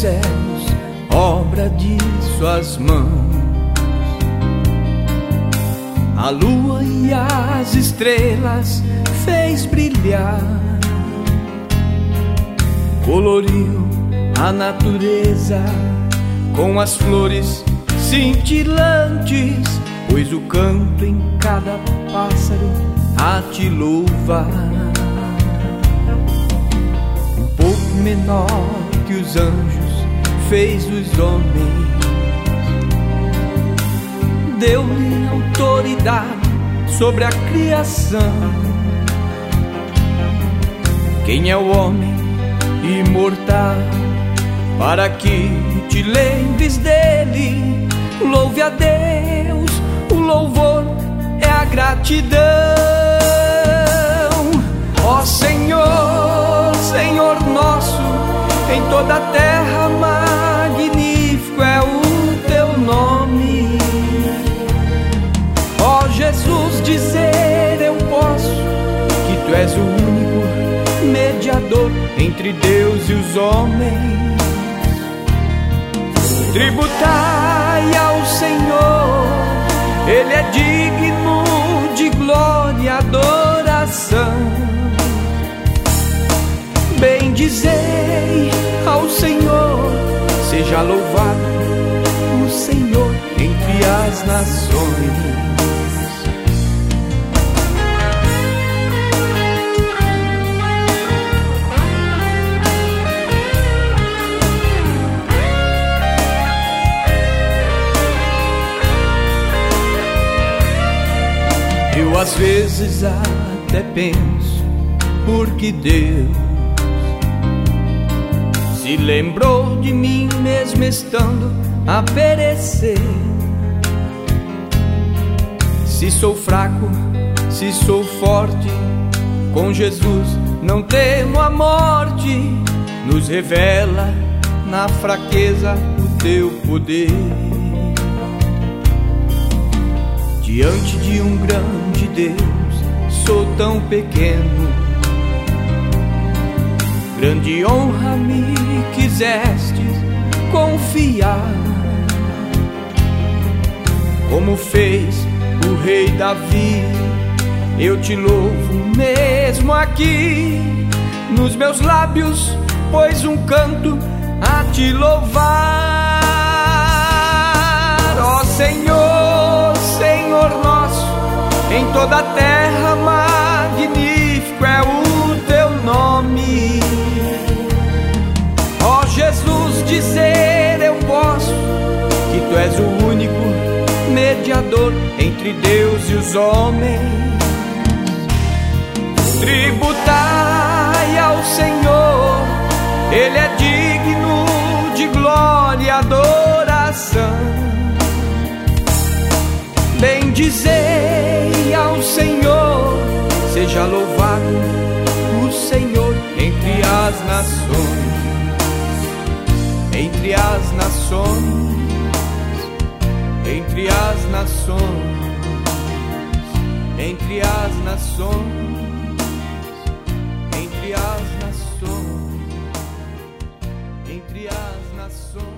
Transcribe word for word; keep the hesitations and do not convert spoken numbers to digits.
céus, obra de suas mãos. A lua e as estrelas fez brilhar, coloriu a natureza com as flores cintilantes, pôs o canto em cada pássaro a te louvar. Um pouco menor que os anjos fez os homens, deu-lhe autoridade sobre a criação. Quem é o homem imortal para que te lembres dele? Louve a Deus, o louvor é a gratidão. Ó Senhor, Senhor nosso, em toda a terra magnífico é o teu nome. Ó Jesus, dizer eu posso que tu és o único mediador entre Deus e os homens. Tributai ao Senhor, Ele é digno de glória e adoração. Bendizei ao Senhor, seja louvado o Senhor entre as nações. Eu às vezes até penso, porque Deus se lembrou de mim mesmo estando a perecer. Se sou fraco, se sou forte, com Jesus não temo a morte. Nos revela na fraqueza o teu poder. Diante de um grande Deus, sou tão pequeno. Grande honra me quisestes confiar, como fez o rei Davi. Eu te louvo mesmo aqui, nos meus lábios pôs um canto a te louvar. Ó Senhor, Senhor nosso, em toda a terra magnífico é o teu nome. Ó Jesus, dizer eu posso que tu és o único mediador entre Deus e os homens. Tributai ao Senhor, Ele é digno de glória e adoração. Bendizei ao Senhor, seja louvado o Senhor entre as nações. Entre as nações, entre as nações, entre as nações, entre as nações, entre as nações.